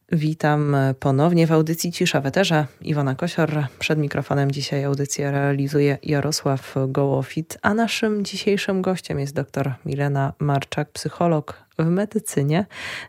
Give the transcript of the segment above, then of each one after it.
Witam ponownie w audycji Cisza w eterze. Iwona Kosior. Przed mikrofonem dzisiaj audycję realizuje Jarosław Gołofit, a naszym dzisiejszym gościem jest dr Milena Marczak, psycholog w medycynie.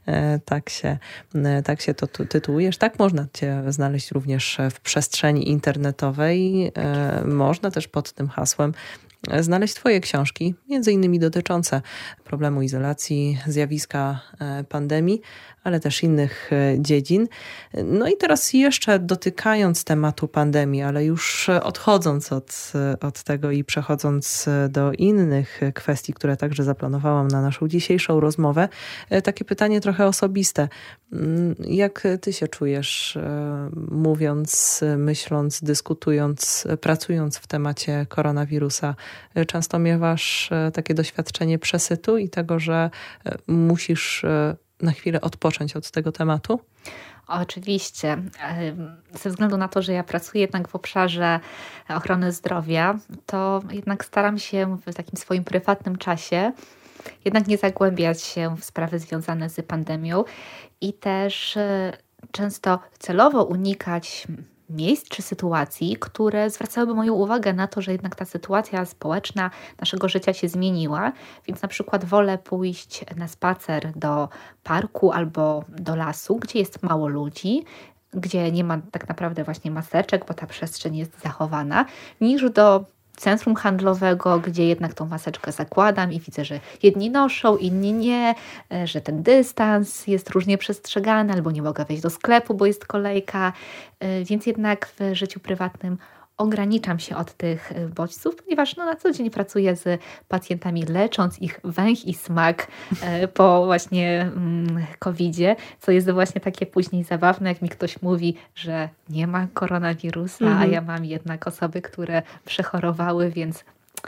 Tak się to tytułujesz. Tak można Cię znaleźć również w przestrzeni internetowej. Można też pod tym hasłem znaleźć Twoje książki, między innymi dotyczące problemu izolacji, zjawiska pandemii, ale też innych dziedzin. No i teraz jeszcze dotykając tematu pandemii, ale już odchodząc od tego i przechodząc do innych kwestii, które także zaplanowałam na naszą dzisiejszą rozmowę, takie pytanie trochę osobiste. Jak Ty się czujesz, mówiąc, myśląc, dyskutując, pracując w temacie koronawirusa? Często miewasz takie doświadczenie przesytu i tego, że musisz na chwilę odpocząć od tego tematu? Oczywiście. Ze względu na to, że ja pracuję jednak w obszarze ochrony zdrowia, to jednak staram się w takim swoim prywatnym czasie jednak nie zagłębiać się w sprawy związane z pandemią i też często celowo unikać miejsc czy sytuacji, które zwracałyby moją uwagę na to, że jednak ta sytuacja społeczna naszego życia się zmieniła, więc na przykład wolę pójść na spacer do parku albo do lasu, gdzie jest mało ludzi, gdzie nie ma tak naprawdę właśnie maseczek, bo ta przestrzeń jest zachowana, niż do centrum handlowego, gdzie jednak tą maseczkę zakładam i widzę, że jedni noszą, inni nie, że ten dystans jest różnie przestrzegany, albo nie mogę wejść do sklepu, bo jest kolejka, więc jednak w życiu prywatnym ograniczam się od tych bodźców, ponieważ na co dzień pracuję z pacjentami, lecząc ich węch i smak po właśnie COVID-zie, co jest właśnie takie później zabawne, jak mi ktoś mówi, że nie ma koronawirusa, a ja mam jednak osoby, które przechorowały, więc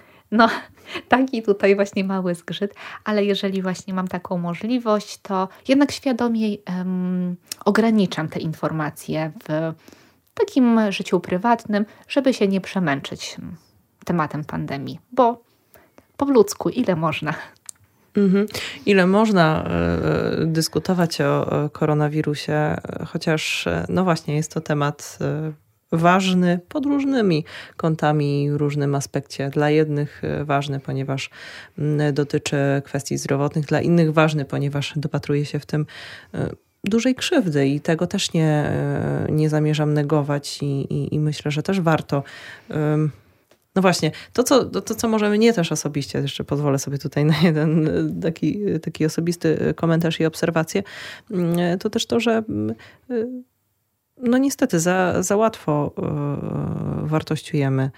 taki tutaj właśnie mały zgrzyt, ale jeżeli właśnie mam taką możliwość, to jednak świadomie ograniczam te informacje w takim życiu prywatnym, żeby się nie przemęczyć tematem pandemii, bo po ludzku ile można. Ile można dyskutować o koronawirusie, chociaż no właśnie jest to temat ważny pod różnymi kątami, w różnym aspekcie. Dla jednych ważny, ponieważ dotyczy kwestii zdrowotnych, dla innych ważny, ponieważ dopatruje się w tym dużej krzywdy i tego też nie zamierzam negować i myślę, że też warto. No właśnie, to co może mnie też osobiście, jeszcze pozwolę sobie tutaj na jeden taki osobisty komentarz i obserwację, to też to, że no niestety za łatwo wartościujemy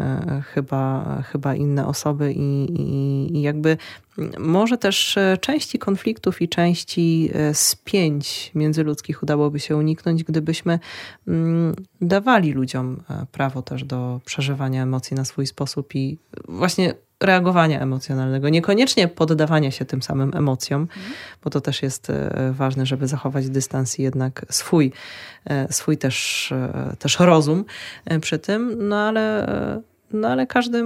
chyba inne osoby i jakby może też części konfliktów i części spięć międzyludzkich udałoby się uniknąć, gdybyśmy dawali ludziom prawo też do przeżywania emocji na swój sposób i właśnie reagowania emocjonalnego, niekoniecznie poddawania się tym samym emocjom, bo to też jest ważne, żeby zachować dystans i jednak swój też rozum przy tym, no ale każdy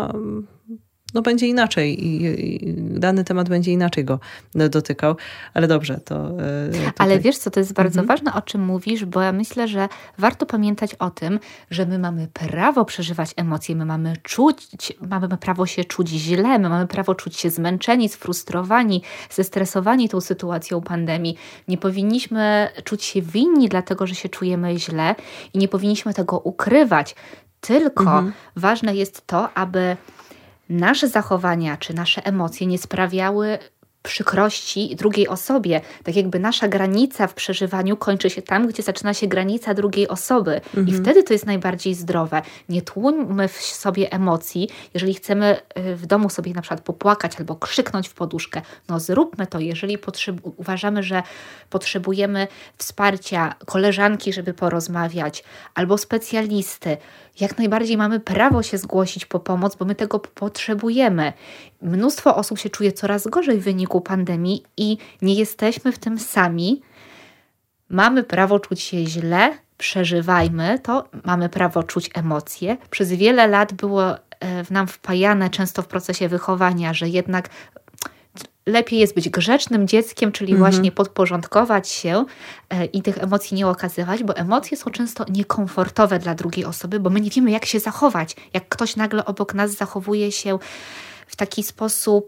będzie inaczej i dany temat będzie inaczej go dotykał, ale dobrze, to... Ale wiesz co, to jest bardzo ważne, o czym mówisz, bo ja myślę, że warto pamiętać o tym, że my mamy prawo przeżywać emocje, my mamy prawo się czuć źle, my mamy prawo czuć się zmęczeni, sfrustrowani, zestresowani tą sytuacją pandemii. Nie powinniśmy czuć się winni, dlatego że się czujemy źle i nie powinniśmy tego ukrywać. Tylko ważne jest to, aby nasze zachowania czy nasze emocje nie sprawiały przykrości drugiej osobie. Tak jakby nasza granica w przeżywaniu kończy się tam, gdzie zaczyna się granica drugiej osoby. I wtedy to jest najbardziej zdrowe. Nie tłummy w sobie emocji. Jeżeli chcemy w domu sobie na przykład popłakać albo krzyknąć w poduszkę, no zróbmy to. Jeżeli uważamy, że potrzebujemy wsparcia koleżanki, żeby porozmawiać, albo specjalisty, jak najbardziej mamy prawo się zgłosić po pomoc, bo my tego potrzebujemy. Mnóstwo osób się czuje coraz gorzej w wyniku pandemii i nie jesteśmy w tym sami. Mamy prawo czuć się źle, przeżywajmy to, mamy prawo czuć emocje. Przez wiele lat było w nam wpajane często w procesie wychowania, że jednak lepiej jest być grzecznym dzieckiem, czyli właśnie podporządkować się i tych emocji nie okazywać, bo emocje są często niekomfortowe dla drugiej osoby, bo my nie wiemy, jak się zachować. Jak ktoś nagle obok nas zachowuje się w taki sposób,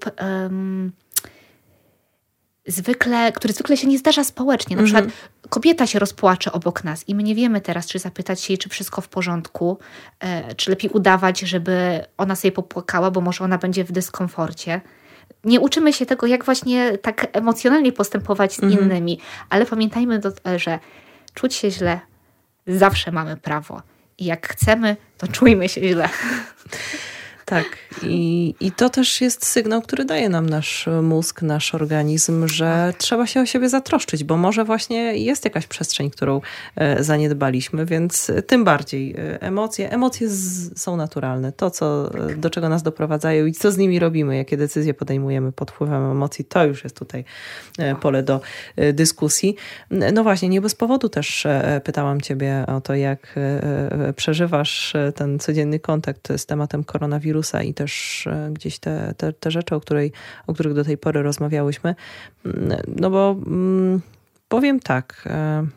który zwykle się nie zdarza społecznie. Na przykład kobieta się rozpłacze obok nas i my nie wiemy teraz, czy zapytać się jej, czy wszystko w porządku, czy lepiej udawać, żeby ona sobie popłakała, bo może ona będzie w dyskomforcie. Nie uczymy się tego, jak właśnie tak emocjonalnie postępować z innymi, ale pamiętajmy, że czuć się źle zawsze mamy prawo. I jak chcemy, to czujmy się źle. Tak. I to też jest sygnał, który daje nam nasz mózg, nasz organizm, że trzeba się o siebie zatroszczyć, bo może właśnie jest jakaś przestrzeń, którą zaniedbaliśmy, więc tym bardziej emocje są naturalne. To, do czego nas doprowadzają i co z nimi robimy, jakie decyzje podejmujemy pod wpływem emocji, to już jest tutaj pole do dyskusji. No właśnie, nie bez powodu też pytałam ciebie o to, jak przeżywasz ten codzienny kontakt z tematem koronawirusa i też gdzieś te rzeczy, o których do tej pory rozmawiałyśmy. No bo powiem tak.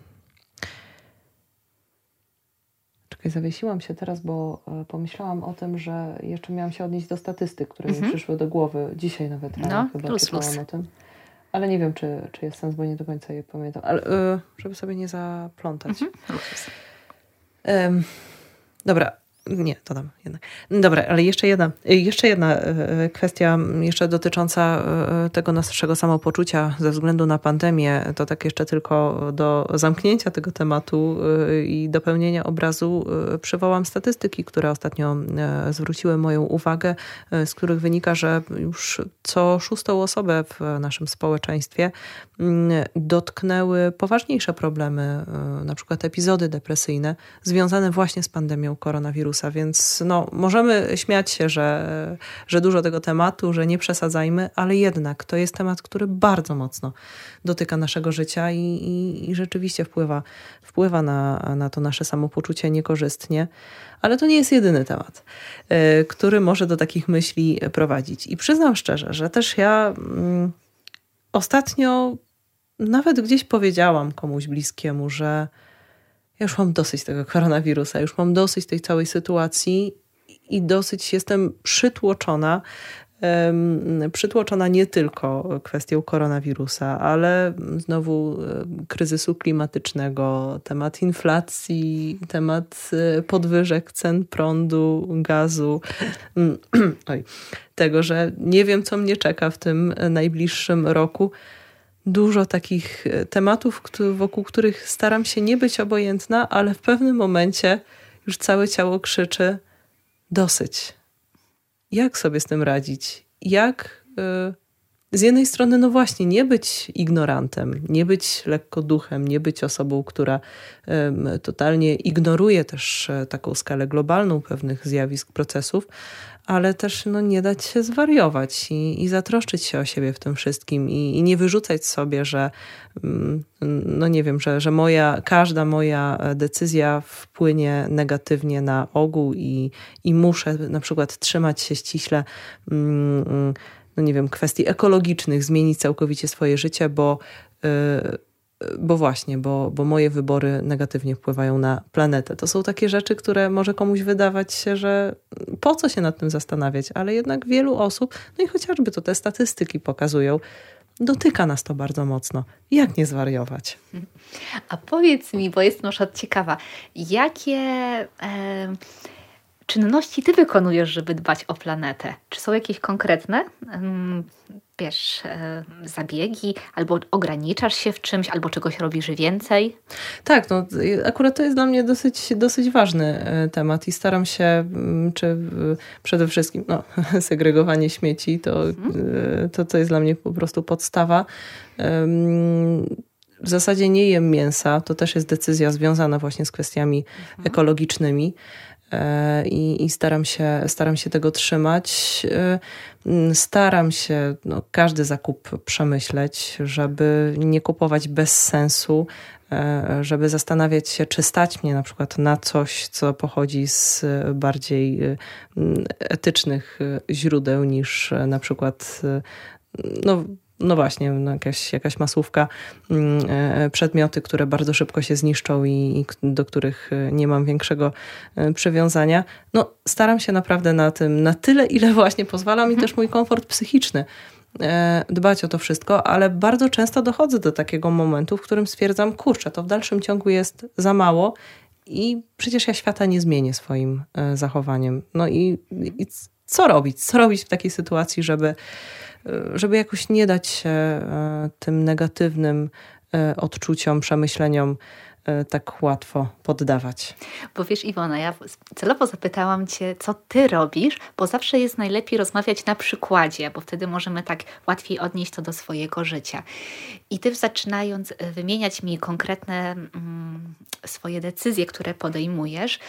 Czekaj, zawiesiłam się teraz, bo pomyślałam o tym, że jeszcze miałam się odnieść do statystyk, które mi przyszły do głowy. Dzisiaj nawet chyba czytałam o tym. Ale nie wiem, czy jest sens, bo nie do końca je pamiętam. Ale żeby sobie nie zaplątać. Dobra. Nie, dodam jednak. Dobra, ale jeszcze jedna kwestia, jeszcze dotycząca tego naszego samopoczucia ze względu na pandemię. To tak jeszcze tylko do zamknięcia tego tematu i dopełnienia obrazu przywołam statystyki, które ostatnio zwróciły moją uwagę, z których wynika, że już co 6. osobę w naszym społeczeństwie dotknęły poważniejsze problemy, na przykład epizody depresyjne związane właśnie z pandemią koronawirusa. Więc możemy śmiać się, że dużo tego tematu, że nie przesadzajmy, ale jednak to jest temat, który bardzo mocno dotyka naszego życia i rzeczywiście wpływa na to nasze samopoczucie niekorzystnie. Ale to nie jest jedyny temat, który może do takich myśli prowadzić. I przyznam szczerze, że też ja ostatnio nawet gdzieś powiedziałam komuś bliskiemu, że ja już mam dosyć tego koronawirusa, już mam dosyć tej całej sytuacji i dosyć jestem przytłoczona. Przytłoczona nie tylko kwestią koronawirusa, ale znowu kryzysu klimatycznego, temat inflacji, temat podwyżek cen prądu, gazu. Tego, że nie wiem, co mnie czeka w tym najbliższym roku. Dużo takich tematów, wokół których staram się nie być obojętna, ale w pewnym momencie już całe ciało krzyczy dosyć. Jak sobie z tym radzić? Jak z jednej strony, no właśnie, nie być ignorantem, nie być lekkoduchem, nie być osobą, która totalnie ignoruje też taką skalę globalną pewnych zjawisk, procesów, ale też nie dać się zwariować i zatroszczyć się o siebie w tym wszystkim i nie wyrzucać sobie, że nie wiem, że każda moja decyzja wpłynie negatywnie na ogół i muszę na przykład trzymać się ściśle nie wiem, kwestii ekologicznych, zmienić całkowicie swoje życie, bo moje wybory negatywnie wpływają na planetę. To są takie rzeczy, które może komuś wydawać się, że po co się nad tym zastanawiać, ale jednak wielu osób, no i chociażby to te statystyki pokazują, dotyka nas to bardzo mocno. Jak nie zwariować? A powiedz mi, bo jestem na przykład ciekawa, jakie czynności ty wykonujesz, żeby dbać o planetę? Czy są jakieś konkretne, zabiegi, albo ograniczasz się w czymś, albo czegoś robisz więcej? Tak, akurat to jest dla mnie dosyć ważny temat i staram się, przede wszystkim segregowanie śmieci, to jest dla mnie po prostu podstawa. W zasadzie nie jem mięsa, to też jest decyzja związana właśnie z kwestiami ekologicznymi. I staram się tego trzymać. Staram się każdy zakup przemyśleć, żeby nie kupować bez sensu, żeby zastanawiać się, czy stać mnie na przykład na coś, co pochodzi z bardziej etycznych źródeł niż na przykład no właśnie, no jakaś masówka, przedmioty, które bardzo szybko się zniszczą i do których nie mam większego przywiązania. No staram się naprawdę na tym na tyle, ile właśnie pozwala mi też mój komfort psychiczny dbać o to wszystko, ale bardzo często dochodzę do takiego momentu, w którym stwierdzam, kurczę, to w dalszym ciągu jest za mało i przecież ja świata nie zmienię swoim zachowaniem. No i co robić? Co robić w takiej sytuacji, żeby jakoś nie dać się tym negatywnym odczuciom, przemyśleniom tak łatwo poddawać. Bo wiesz, Iwona, ja celowo zapytałam Cię, co Ty robisz, bo zawsze jest najlepiej rozmawiać na przykładzie, bo wtedy możemy tak łatwiej odnieść to do swojego życia. I Ty zaczynając wymieniać mi konkretne swoje decyzje, które podejmujesz,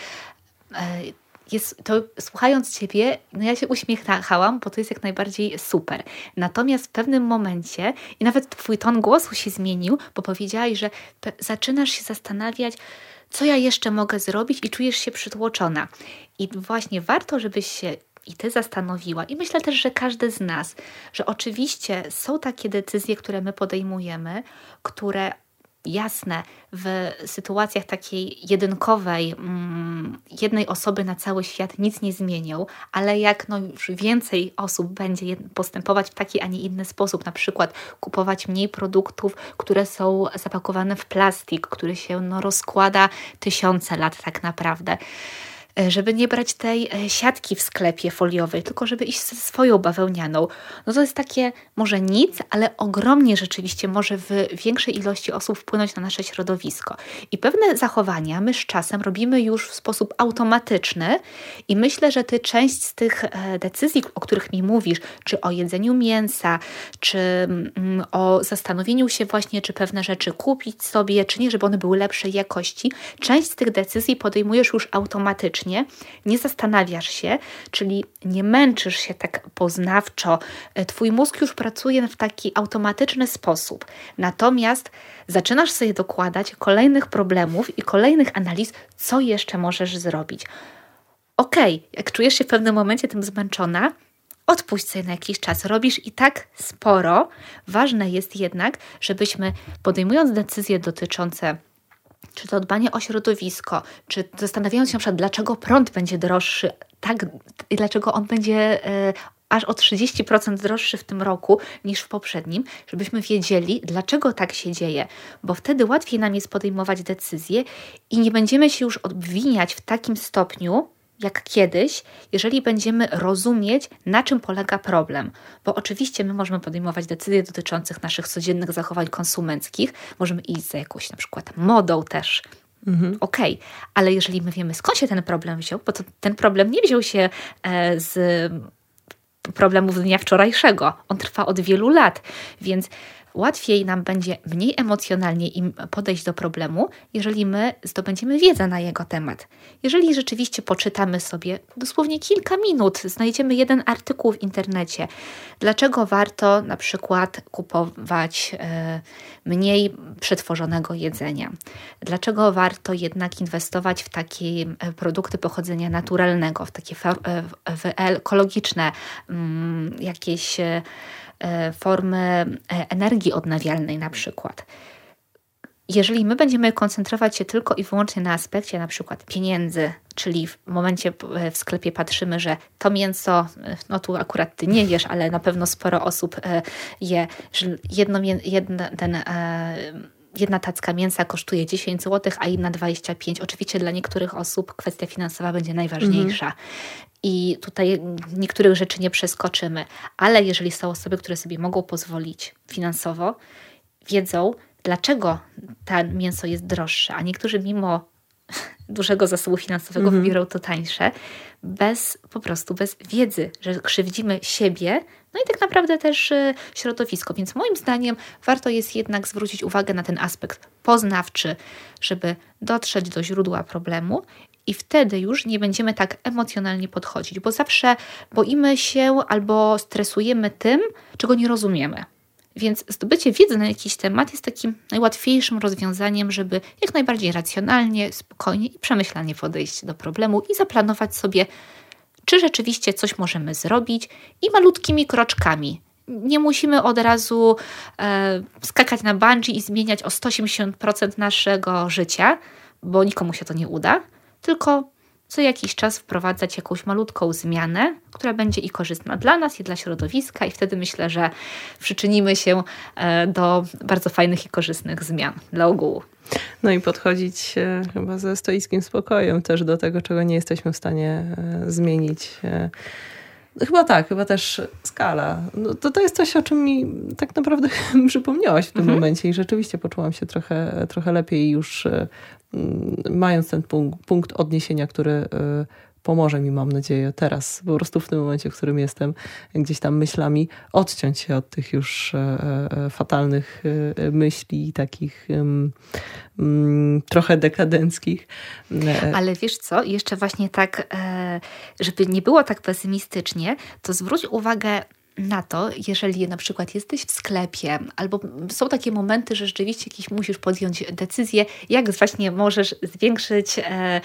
słuchając Ciebie, no ja się uśmiechałam, bo to jest jak najbardziej super. Natomiast w pewnym momencie, i nawet Twój ton głosu się zmienił, bo powiedziałaś, że zaczynasz się zastanawiać, co ja jeszcze mogę zrobić i czujesz się przytłoczona. I właśnie warto, żebyś się i Ty zastanowiła, i myślę też, że każdy z nas, że oczywiście są takie decyzje, które my podejmujemy, które jasne, w sytuacjach takiej jedynkowej, jednej osoby na cały świat nic nie zmienią, ale jak już więcej osób będzie postępować w taki, a nie inny sposób, na przykład kupować mniej produktów, które są zapakowane w plastik, który się rozkłada tysiące lat tak naprawdę, żeby nie brać tej siatki w sklepie foliowej, tylko żeby iść ze swoją bawełnianą. No to jest takie może nic, ale ogromnie rzeczywiście może w większej ilości osób wpłynąć na nasze środowisko. I pewne zachowania my z czasem robimy już w sposób automatyczny i myślę, że Ty część z tych decyzji, o których mi mówisz, czy o jedzeniu mięsa, czy o zastanowieniu się właśnie, czy pewne rzeczy kupić sobie, czy nie, żeby one były lepszej jakości, część z tych decyzji podejmujesz już automatycznie, nie zastanawiasz się, czyli nie męczysz się tak poznawczo. Twój mózg już pracuje w taki automatyczny sposób. Natomiast zaczynasz sobie dokładać kolejnych problemów i kolejnych analiz, co jeszcze możesz zrobić. Okej, jak czujesz się w pewnym momencie tym zmęczona, odpuść sobie na jakiś czas. Robisz i tak sporo. Ważne jest jednak, żebyśmy podejmując decyzje dotyczące czy to dbanie o środowisko, czy zastanawiając się na przykład, dlaczego prąd będzie droższy, tak, i dlaczego on będzie aż o 30% droższy w tym roku niż w poprzednim, żebyśmy wiedzieli, dlaczego tak się dzieje, bo wtedy łatwiej nam jest podejmować decyzje i nie będziemy się już obwiniać w takim stopniu, jak kiedyś, jeżeli będziemy rozumieć, na czym polega problem. Bo oczywiście my możemy podejmować decyzje dotyczących naszych codziennych zachowań konsumenckich, możemy iść za jakąś na przykład modą też. Okej, ale jeżeli my wiemy, skąd się ten problem wziął, bo to ten problem nie wziął się z problemów dnia wczorajszego. On trwa od wielu lat, więc łatwiej nam będzie mniej emocjonalnie im podejść do problemu, jeżeli my zdobędziemy wiedzę na jego temat. Jeżeli rzeczywiście poczytamy sobie dosłownie kilka minut, znajdziemy jeden artykuł w internecie, dlaczego warto na przykład kupować mniej przetworzonego jedzenia, dlaczego warto jednak inwestować w takie produkty pochodzenia naturalnego, w takie w ekologiczne jakieś formy energii odnawialnej na przykład. Jeżeli my będziemy koncentrować się tylko i wyłącznie na aspekcie na przykład pieniędzy, czyli w momencie w sklepie patrzymy, że to mięso, no tu akurat Ty nie jesz, ale na pewno sporo osób je, że jedna tacka mięsa kosztuje 10 zł, a inna 25. Oczywiście dla niektórych osób kwestia finansowa będzie najważniejsza. I tutaj niektórych rzeczy nie przeskoczymy. Ale jeżeli są osoby, które sobie mogą pozwolić finansowo, wiedzą, dlaczego to mięso jest droższe, a niektórzy mimo dużego zasobu finansowego wybiorą to tańsze, po prostu bez wiedzy, że krzywdzimy siebie, no i tak naprawdę też środowisko. Więc moim zdaniem warto jest jednak zwrócić uwagę na ten aspekt poznawczy, żeby dotrzeć do źródła problemu i wtedy już nie będziemy tak emocjonalnie podchodzić, bo zawsze boimy się albo stresujemy tym, czego nie rozumiemy. Więc zdobycie wiedzy na jakiś temat jest takim najłatwiejszym rozwiązaniem, żeby jak najbardziej racjonalnie, spokojnie i przemyślanie podejść do problemu i zaplanować sobie, czy rzeczywiście coś możemy zrobić i malutkimi kroczkami. nie musimy od razu skakać na bungee i zmieniać o 180% naszego życia, bo nikomu się to nie uda, tylko co jakiś czas wprowadzać jakąś malutką zmianę, która będzie i korzystna dla nas, i dla środowiska, i wtedy myślę, że przyczynimy się do bardzo fajnych i korzystnych zmian dla ogółu. No i podchodzić chyba ze stoickim spokojem też do tego, czego nie jesteśmy w stanie zmienić. Chyba też skala. No to jest coś, o czym mi tak naprawdę przypomniałaś w tym momencie i rzeczywiście poczułam się trochę lepiej już mając ten punkt odniesienia, który pomoże mi, mam nadzieję, teraz, po prostu w tym momencie, w którym jestem, gdzieś tam myślami odciąć się od tych już fatalnych myśli, takich trochę dekadenckich. Ale wiesz co, jeszcze właśnie tak, żeby nie było tak pesymistycznie, to zwróć uwagę na to, jeżeli na przykład jesteś w sklepie, albo są takie momenty, że rzeczywiście jakiś musisz podjąć decyzję, jak właśnie możesz zwiększyć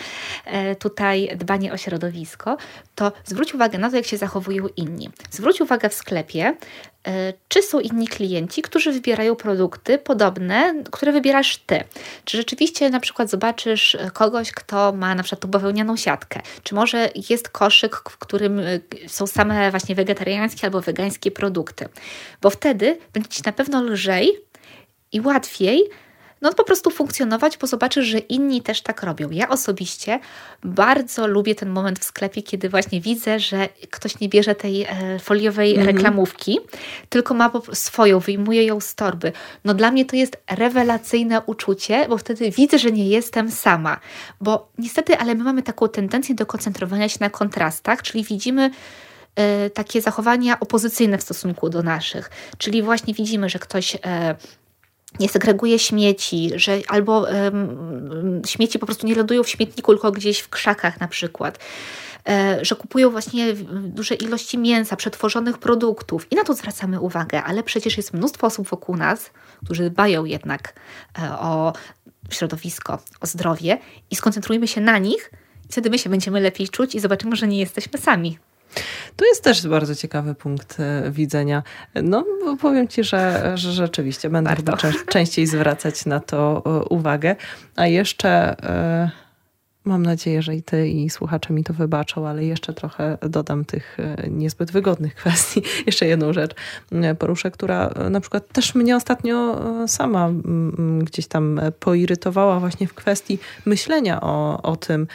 tutaj dbanie o środowisko, to zwróć uwagę na to, jak się zachowują inni. Zwróć uwagę w sklepie, czy są inni klienci, którzy wybierają produkty podobne, które wybierasz ty. Czy rzeczywiście na przykład zobaczysz kogoś, kto ma na przykład tą bawełnianą siatkę. Czy może jest koszyk, w którym są same właśnie wegetariańskie albo wegańskie produkty. Bo wtedy będzie ci na pewno lżej i łatwiej po prostu funkcjonować, bo zobaczysz, że inni też tak robią. Ja osobiście bardzo lubię ten moment w sklepie, kiedy właśnie widzę, że ktoś nie bierze tej foliowej reklamówki, tylko ma swoją, wyjmuje ją z torby. Dla mnie to jest rewelacyjne uczucie, bo wtedy widzę, że nie jestem sama. Bo niestety, ale my mamy taką tendencję do koncentrowania się na kontrastach, czyli widzimy takie zachowania opozycyjne w stosunku do naszych. Czyli właśnie widzimy, że ktoś nie segreguje śmieci, że albo śmieci po prostu nie lądują w śmietniku, tylko gdzieś w krzakach na przykład, że kupują właśnie duże ilości mięsa, przetworzonych produktów i na to zwracamy uwagę, ale przecież jest mnóstwo osób wokół nas, którzy dbają jednak o środowisko, o zdrowie i skoncentrujmy się na nich i wtedy my się będziemy lepiej czuć i zobaczymy, że nie jesteśmy sami. To jest też bardzo ciekawy punkt widzenia. Powiem Ci, że rzeczywiście będę chyba częściej zwracać na to uwagę. A jeszcze mam nadzieję, że i Ty i słuchacze mi to wybaczą, ale jeszcze trochę dodam tych niezbyt wygodnych kwestii. Jeszcze jedną rzecz poruszę, która na przykład też mnie ostatnio sama gdzieś tam poirytowała właśnie w kwestii myślenia o tym,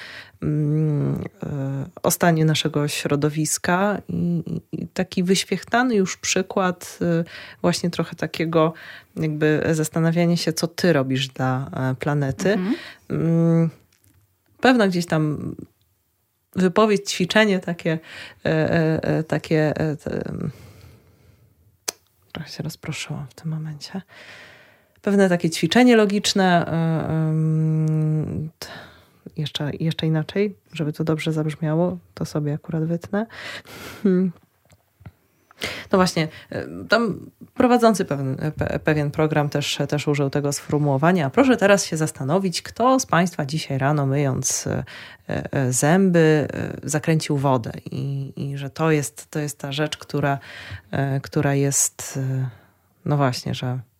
o stanie naszego środowiska i taki wyświechtany już przykład właśnie trochę takiego jakby zastanawiania się, co ty robisz dla planety. Pewna gdzieś tam wypowiedź, ćwiczenie takie trochę się rozproszyłam w tym momencie. Pewne takie ćwiczenie logiczne, jeszcze inaczej, żeby to dobrze zabrzmiało, to sobie akurat wytnę. No właśnie, tam prowadzący pewien program też użył tego sformułowania. Proszę teraz się zastanowić, kto z Państwa dzisiaj rano myjąc zęby zakręcił wodę i że to jest ta rzecz, która jest, no właśnie,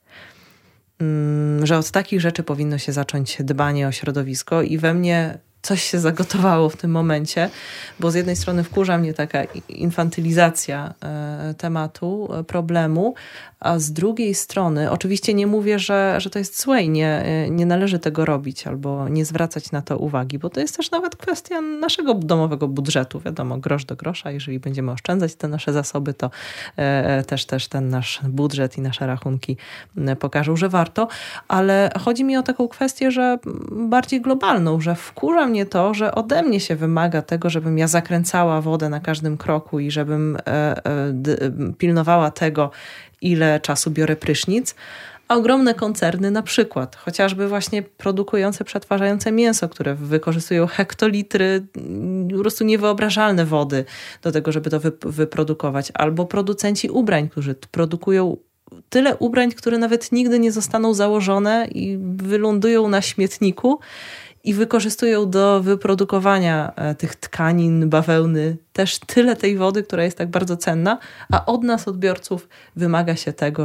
że od takich rzeczy powinno się zacząć dbanie o środowisko i we mnie coś się zagotowało w tym momencie, bo z jednej strony wkurza mnie taka infantylizacja tematu, problemu, a z drugiej strony, oczywiście nie mówię, że to jest złe i nie należy tego robić albo nie zwracać na to uwagi, bo to jest też nawet kwestia naszego domowego budżetu. Wiadomo, grosz do grosza, jeżeli będziemy oszczędzać te nasze zasoby, to też ten nasz budżet i nasze rachunki pokażą, że warto, ale chodzi mi o taką kwestię, że bardziej globalną, że wkurza mnie to, że ode mnie się wymaga tego, żebym ja zakręcała wodę na każdym kroku i żebym pilnowała tego, ile czasu biorę prysznic, a ogromne koncerny na przykład, chociażby właśnie produkujące, przetwarzające mięso, które wykorzystują hektolitry po prostu niewyobrażalne wody do tego, żeby to wyprodukować, albo producenci ubrań, którzy produkują tyle ubrań, które nawet nigdy nie zostaną założone i wylądują na śmietniku i wykorzystują do wyprodukowania tych tkanin, bawełny też tyle tej wody, która jest tak bardzo cenna, a od nas, odbiorców, wymaga się tego,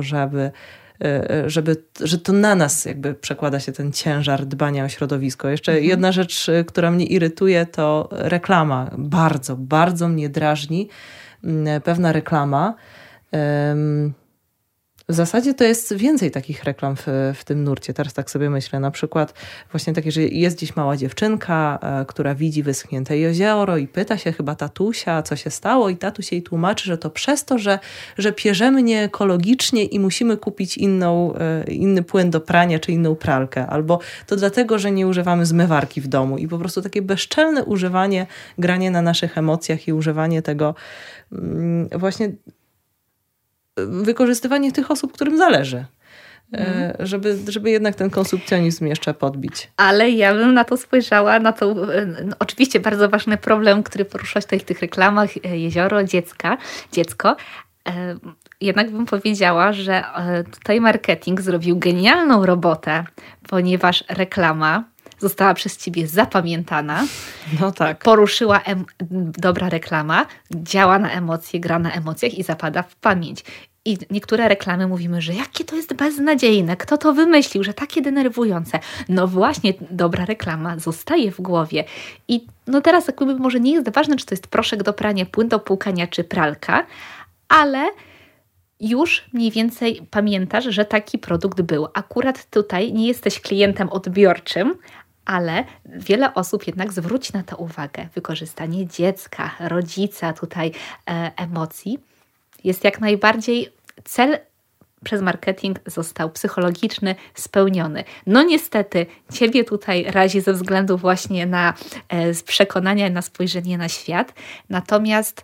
że to na nas jakby przekłada się ten ciężar dbania o środowisko. Jeszcze jedna rzecz, która mnie irytuje, to reklama. Bardzo, bardzo mnie drażni pewna reklama. W zasadzie to jest więcej takich reklam w tym nurcie. Teraz tak sobie myślę. Na przykład właśnie takie, że jest gdzieś mała dziewczynka, która widzi wyschnięte jezioro i pyta się chyba tatusia, co się stało, i tatuś jej tłumaczy, że to przez to, że pierzemy nieekologicznie i musimy kupić inny płyn do prania czy inną pralkę. Albo to dlatego, że nie używamy zmywarki w domu. I po prostu takie bezczelne używanie, granie na naszych emocjach i używanie tego właśnie wykorzystywanie tych osób, którym zależy. Żeby jednak ten konsumpcjonizm jeszcze podbić. Ale ja bym na to spojrzała, oczywiście bardzo ważny problem, który poruszasz tutaj w tych reklamach, jezioro, dziecko. Jednak bym powiedziała, że tutaj marketing zrobił genialną robotę, ponieważ reklama została przez ciebie zapamiętana. No tak. Poruszyła dobra reklama, działa na emocje, gra na emocjach i zapada w pamięć. I niektóre reklamy mówimy, że jakie to jest beznadziejne, kto to wymyślił, że takie denerwujące. No właśnie, dobra reklama zostaje w głowie. I no teraz jakby może nie jest ważne, czy to jest proszek do prania, płyn do płukania, czy pralka, ale już mniej więcej pamiętasz, że taki produkt był. Akurat tutaj nie jesteś klientem odbiorczym, ale wiele osób jednak zwróci na to uwagę. Wykorzystanie dziecka, rodzica, tutaj emocji jest jak najbardziej cel przez marketing został psychologiczny, spełniony. No niestety ciebie tutaj razi ze względu właśnie na przekonania, na spojrzenie na świat. Natomiast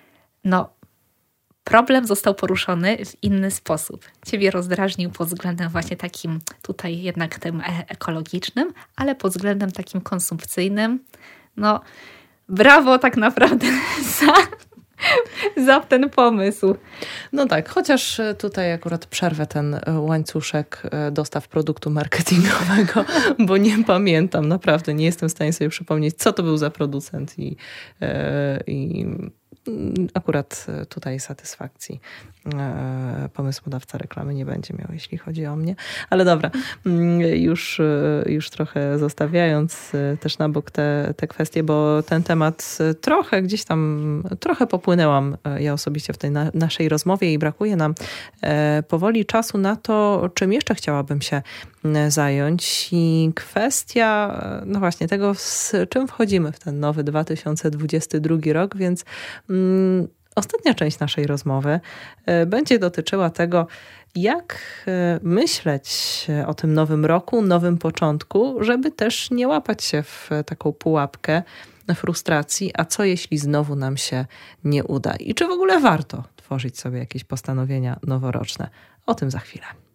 problem został poruszony w inny sposób. Ciebie rozdrażnił pod względem właśnie takim tutaj jednak tym ekologicznym, ale pod względem takim konsumpcyjnym. No brawo tak naprawdę za ten pomysł. No tak, chociaż tutaj akurat przerwę ten łańcuszek dostaw produktu marketingowego, bo nie pamiętam, naprawdę nie jestem w stanie sobie przypomnieć, co to był za producent i akurat tutaj satysfakcji pomysłodawca reklamy nie będzie miał, jeśli chodzi o mnie. Ale dobra, już trochę zostawiając też na bok te kwestie, bo ten temat trochę popłynęłam ja osobiście w tej naszej rozmowie i brakuje nam powoli czasu na to, czym jeszcze chciałabym się zająć. I kwestia no właśnie tego, z czym wchodzimy w ten nowy 2022 rok, więc ostatnia część naszej rozmowy będzie dotyczyła tego, jak myśleć o tym nowym roku, nowym początku, żeby też nie łapać się w taką pułapkę frustracji, a co jeśli znowu nam się nie uda? I czy w ogóle warto tworzyć sobie jakieś postanowienia noworoczne? O tym za chwilę.